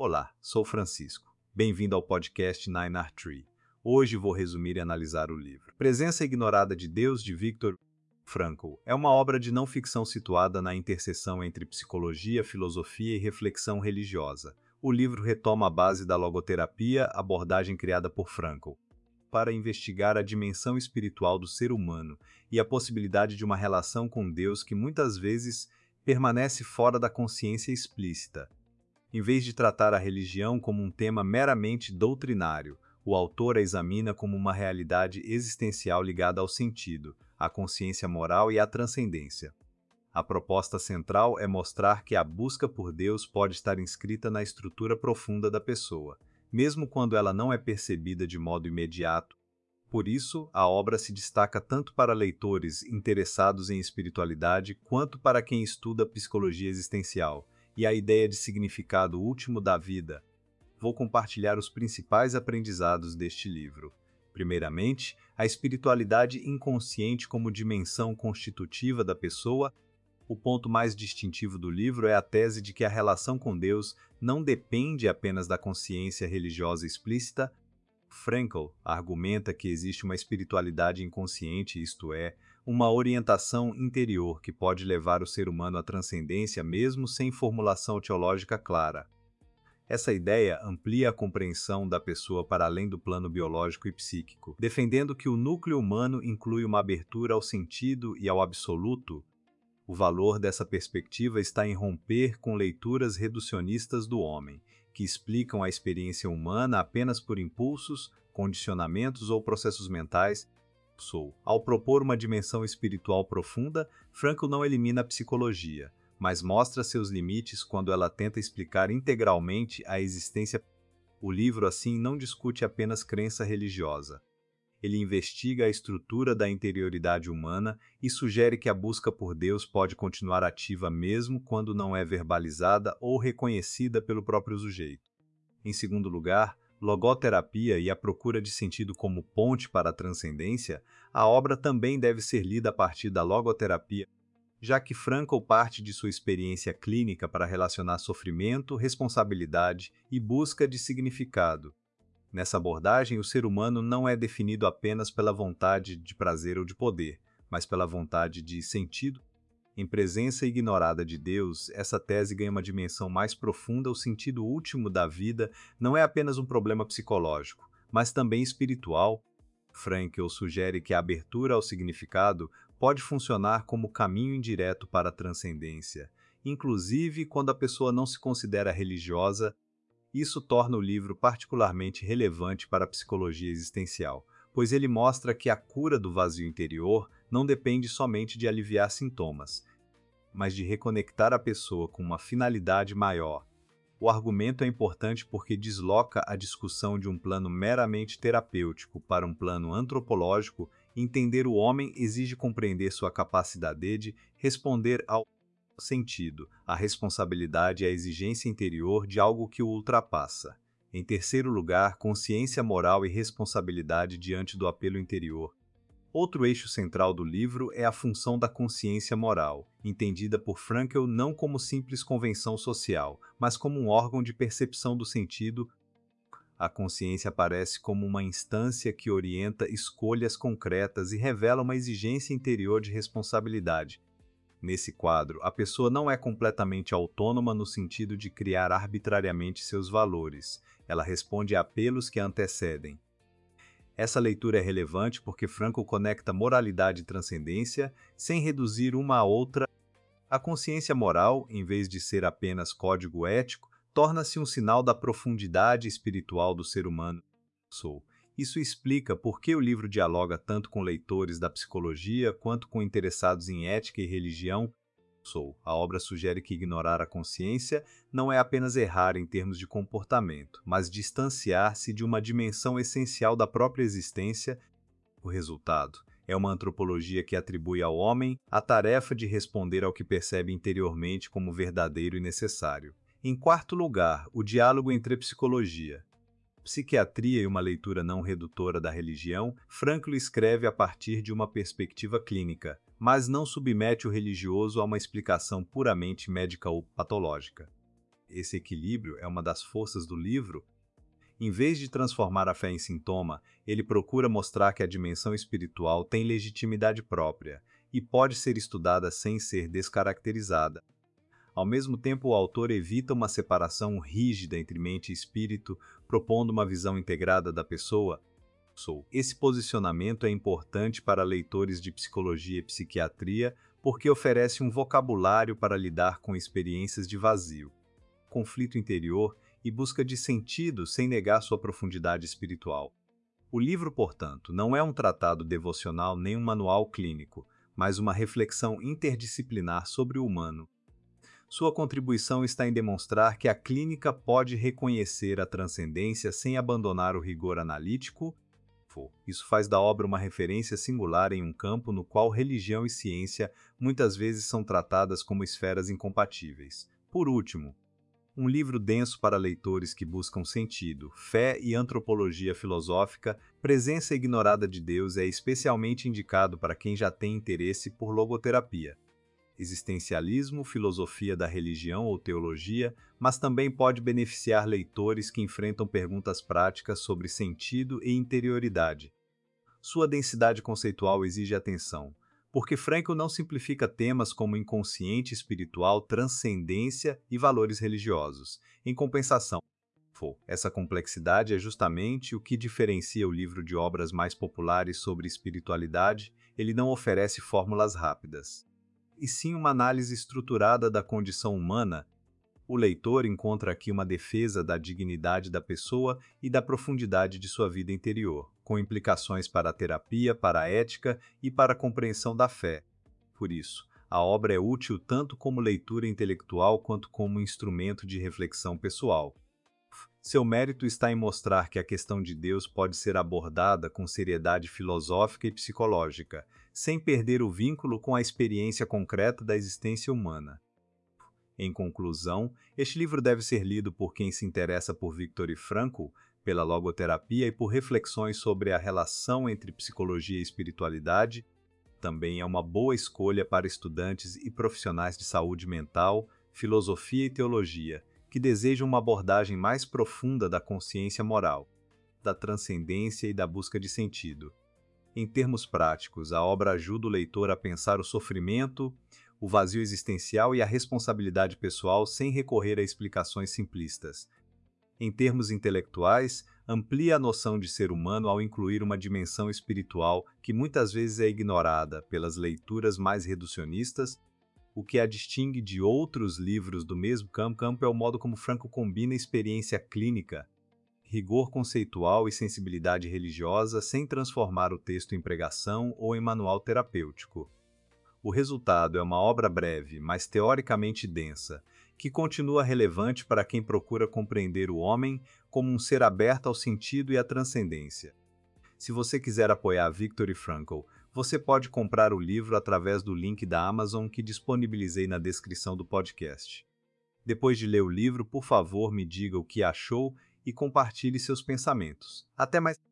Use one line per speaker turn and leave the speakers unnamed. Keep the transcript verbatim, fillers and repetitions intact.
Olá, sou Francisco. Bem-vindo ao podcast Nine R Tree. Hoje vou resumir e analisar o livro Presença Ignorada de Deus, de Viktor Frankl. É uma obra de não ficção situada na interseção entre psicologia, filosofia e reflexão religiosa. O livro retoma a base da logoterapia, abordagem criada por Frankl, para investigar a dimensão espiritual do ser humano e a possibilidade de uma relação com Deus que muitas vezes permanece fora da consciência explícita. Em vez de tratar a religião como um tema meramente doutrinário, o autor a examina como uma realidade existencial ligada ao sentido, à consciência moral e à transcendência. A proposta central é mostrar que a busca por Deus pode estar inscrita na estrutura profunda da pessoa, mesmo quando ela não é percebida de modo imediato. Por isso, a obra se destaca tanto para leitores interessados em espiritualidade quanto para quem estuda psicologia existencial e a ideia de significado último da vida. Vou compartilhar os principais aprendizados deste livro. Primeiramente, a espiritualidade inconsciente como dimensão constitutiva da pessoa. O ponto mais distintivo do livro é a tese de que a relação com Deus não depende apenas da consciência religiosa explícita. Frankl argumenta que existe uma espiritualidade inconsciente, isto é, uma orientação interior que pode levar o ser humano à transcendência mesmo sem formulação teológica clara. Essa ideia amplia a compreensão da pessoa para além do plano biológico e psíquico, defendendo que o núcleo humano inclui uma abertura ao sentido e ao absoluto. O valor dessa perspectiva está em romper com leituras reducionistas do homem, que explicam a experiência humana apenas por impulsos, condicionamentos ou processos mentais. Sou. Ao propor uma dimensão espiritual profunda, Frankl não elimina a psicologia, mas mostra seus limites quando ela tenta explicar integralmente a existência. O livro, assim, não discute apenas crença religiosa. Ele investiga a estrutura da interioridade humana e sugere que a busca por Deus pode continuar ativa mesmo quando não é verbalizada ou reconhecida pelo próprio sujeito. Em segundo lugar, logoterapia e a procura de sentido como ponte para a transcendência, a obra também deve ser lida a partir da logoterapia, já que Frankl parte de sua experiência clínica para relacionar sofrimento, responsabilidade e busca de significado. Nessa abordagem, o ser humano não é definido apenas pela vontade de prazer ou de poder, mas pela vontade de sentido. Em Presença Ignorada de Deus, essa tese ganha uma dimensão mais profunda. O sentido último da vida não é apenas um problema psicológico, mas também espiritual. Frankl sugere que a abertura ao significado pode funcionar como caminho indireto para a transcendência, inclusive quando a pessoa não se considera religiosa. Isso torna o livro particularmente relevante para a psicologia existencial, pois ele mostra que a cura do vazio interior não depende somente de aliviar sintomas, mas de reconectar a pessoa com uma finalidade maior. O argumento é importante porque desloca a discussão de um plano meramente terapêutico para um plano antropológico. Entender o homem exige compreender sua capacidade de responder ao sentido, a responsabilidade e a exigência interior de algo que o ultrapassa. Em terceiro lugar, consciência moral e responsabilidade diante do apelo interior. Outro eixo central do livro é a função da consciência moral, entendida por Frankl não como simples convenção social, mas como um órgão de percepção do sentido. A consciência aparece como uma instância que orienta escolhas concretas e revela uma exigência interior de responsabilidade. Nesse quadro, a pessoa não é completamente autônoma no sentido de criar arbitrariamente seus valores. Ela responde a apelos que a antecedem. Essa leitura é relevante porque Frankl conecta moralidade e transcendência sem reduzir uma a outra. A consciência moral, em vez de ser apenas código ético, torna-se um sinal da profundidade espiritual do ser humano. Sou. Isso explica por que o livro dialoga tanto com leitores da psicologia quanto com interessados em ética e religião. Sou. A obra sugere que ignorar a consciência não é apenas errar em termos de comportamento, mas distanciar-se de uma dimensão essencial da própria existência. O resultado é uma antropologia que atribui ao homem a tarefa de responder ao que percebe interiormente como verdadeiro e necessário. Em quarto lugar, o diálogo entre psicologia, psiquiatria e uma leitura não redutora da religião. Frankl escreve a partir de uma perspectiva clínica, mas não submete o religioso a uma explicação puramente médica ou patológica. Esse equilíbrio é uma das forças do livro. Em vez de transformar a fé em sintoma, ele procura mostrar que a dimensão espiritual tem legitimidade própria e pode ser estudada sem ser descaracterizada. Ao mesmo tempo, o autor evita uma separação rígida entre mente e espírito, propondo uma visão integrada da pessoa. Esse posicionamento é importante para leitores de psicologia e psiquiatria porque oferece um vocabulário para lidar com experiências de vazio, conflito interior e busca de sentido sem negar sua profundidade espiritual. O livro, portanto, não é um tratado devocional nem um manual clínico, mas uma reflexão interdisciplinar sobre o humano. Sua contribuição está em demonstrar que a clínica pode reconhecer a transcendência sem abandonar o rigor analítico. Isso faz da obra uma referência singular em um campo no qual religião e ciência muitas vezes são tratadas como esferas incompatíveis. Por último, um livro denso para leitores que buscam sentido, fé e antropologia filosófica, Presença Ignorada de Deus é especialmente indicado para quem já tem interesse por logoterapia, existencialismo, filosofia da religião ou teologia, mas também pode beneficiar leitores que enfrentam perguntas práticas sobre sentido e interioridade. Sua densidade conceitual exige atenção, porque Frankl não simplifica temas como inconsciente espiritual, transcendência e valores religiosos. Em compensação, essa complexidade é justamente o que diferencia o livro de obras mais populares sobre espiritualidade. Ele não oferece fórmulas rápidas, e sim uma análise estruturada da condição humana. O leitor encontra aqui uma defesa da dignidade da pessoa e da profundidade de sua vida interior, com implicações para a terapia, para a ética e para a compreensão da fé. Por isso, a obra é útil tanto como leitura intelectual quanto como instrumento de reflexão pessoal. Seu mérito está em mostrar que a questão de Deus pode ser abordada com seriedade filosófica e psicológica, sem perder o vínculo com a experiência concreta da existência humana. Em conclusão, este livro deve ser lido por quem se interessa por Viktor Frankl, pela logoterapia e por reflexões sobre a relação entre psicologia e espiritualidade. Também é uma boa escolha para estudantes e profissionais de saúde mental, filosofia e teologia, que desejam uma abordagem mais profunda da consciência moral, da transcendência e da busca de sentido. Em termos práticos, a obra ajuda o leitor a pensar o sofrimento, o vazio existencial e a responsabilidade pessoal sem recorrer a explicações simplistas. Em termos intelectuais, amplia a noção de ser humano ao incluir uma dimensão espiritual que muitas vezes é ignorada pelas leituras mais reducionistas. O que a distingue de outros livros do mesmo campo é o modo como Frankl combina experiência clínica, rigor conceitual e sensibilidade religiosa sem transformar o texto em pregação ou em manual terapêutico. O resultado é uma obra breve, mas teoricamente densa, que continua relevante para quem procura compreender o homem como um ser aberto ao sentido e à transcendência. Se você quiser apoiar Viktor Frankl, você pode comprar o livro através do link da Amazon que disponibilizei na descrição do podcast. Depois de ler o livro, por favor, me diga o que achou e compartilhe seus pensamentos. Até mais!